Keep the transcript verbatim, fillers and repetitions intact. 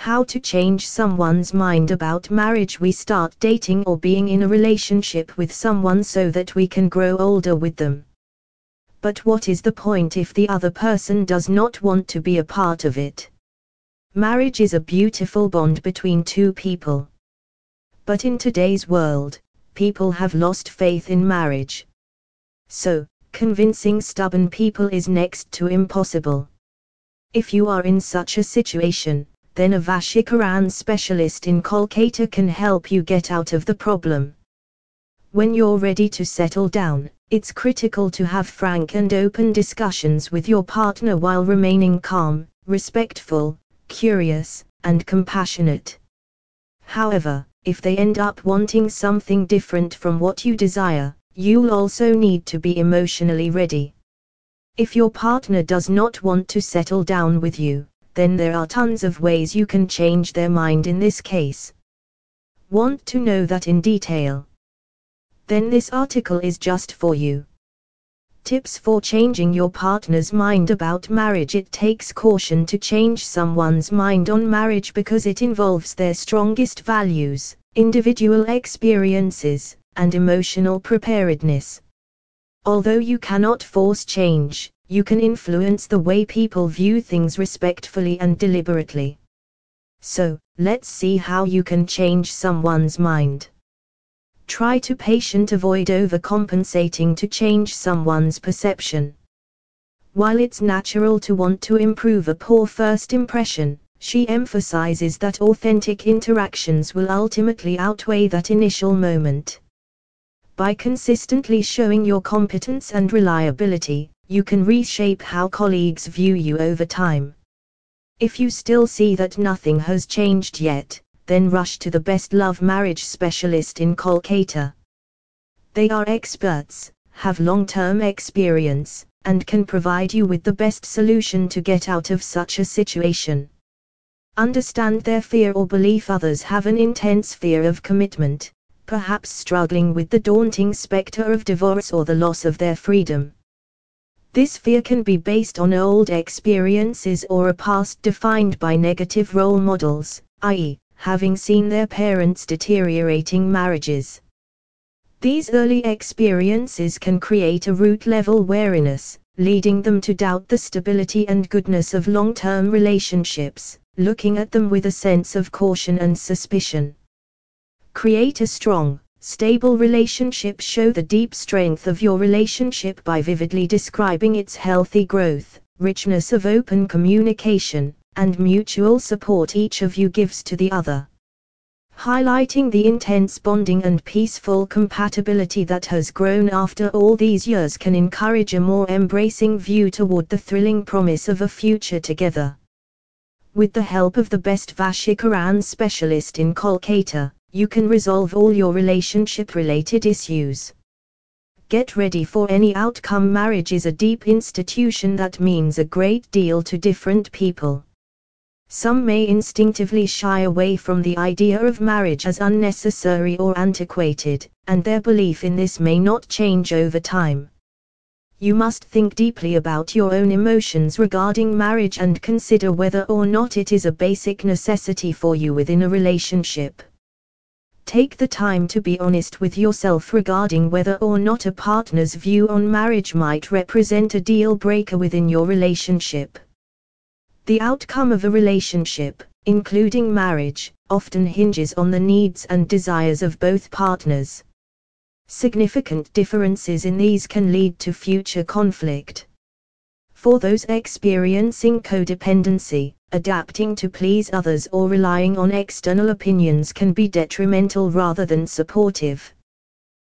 How to change someone's mind about marriage. We start dating or being in a relationship with someone so that we can grow older with them. But what is the point if the other person does not want to be a part of it? Marriage is a beautiful bond between two people. But in today's world, people have lost faith in marriage. So, convincing stubborn people is next to impossible. If you are in such a situation, then a Vashikaran specialist in Kolkata can help you get out of the problem. When you're ready to settle down, it's critical to have frank and open discussions with your partner while remaining calm, respectful, curious, and compassionate. However, if they end up wanting something different from what you desire, you'll also need to be emotionally ready. If your partner does not want to settle down with you, then there are tons of ways you can change their mind in this case. Want to know that in detail? Then this article is just for you. Tips for changing your partner's mind about marriage. It takes caution to change someone's mind on marriage because it involves their strongest values, individual experiences, and emotional preparedness. Although you cannot force change, you can influence the way people view things respectfully and deliberately. So, let's see how you can change someone's mind. Try to patient avoid overcompensating to change someone's perception. While it's natural to want to improve a poor first impression, she emphasizes that authentic interactions will ultimately outweigh that initial moment. By consistently showing your competence and reliability, you can reshape how colleagues view you over time. If you still see that nothing has changed yet, then rush to the best love marriage specialist in Kolkata. They are experts, have long-term experience, and can provide you with the best solution to get out of such a situation. Understand their fear or belief. Others have an intense fear of commitment, perhaps struggling with the daunting specter of divorce or the loss of their freedom. This fear can be based on old experiences or a past defined by negative role models, that is, having seen their parents' deteriorating marriages. These early experiences can create a root-level wariness, leading them to doubt the stability and goodness of long-term relationships, looking at them with a sense of caution and suspicion. Create a strong, stable relationship. Show the deep strength of your relationship by vividly describing its healthy growth, richness of open communication, and mutual support each of you gives to the other. Highlighting the intense bonding and peaceful compatibility that has grown after all these years can encourage a more embracing view toward the thrilling promise of a future together. With the help of the best Vashikaran specialist in Kolkata, you can resolve all your relationship-related issues. Get ready for any outcome. Marriage is a deep institution that means a great deal to different people. Some may instinctively shy away from the idea of marriage as unnecessary or antiquated, and their belief in this may not change over time. You must think deeply about your own emotions regarding marriage and consider whether or not it is a basic necessity for you within a relationship. Take the time to be honest with yourself regarding whether or not a partner's view on marriage might represent a deal breaker within your relationship. The outcome of a relationship, including marriage, often hinges on the needs and desires of both partners. Significant differences in these can lead to future conflict. For those experiencing codependency, adapting to please others or relying on external opinions can be detrimental rather than supportive.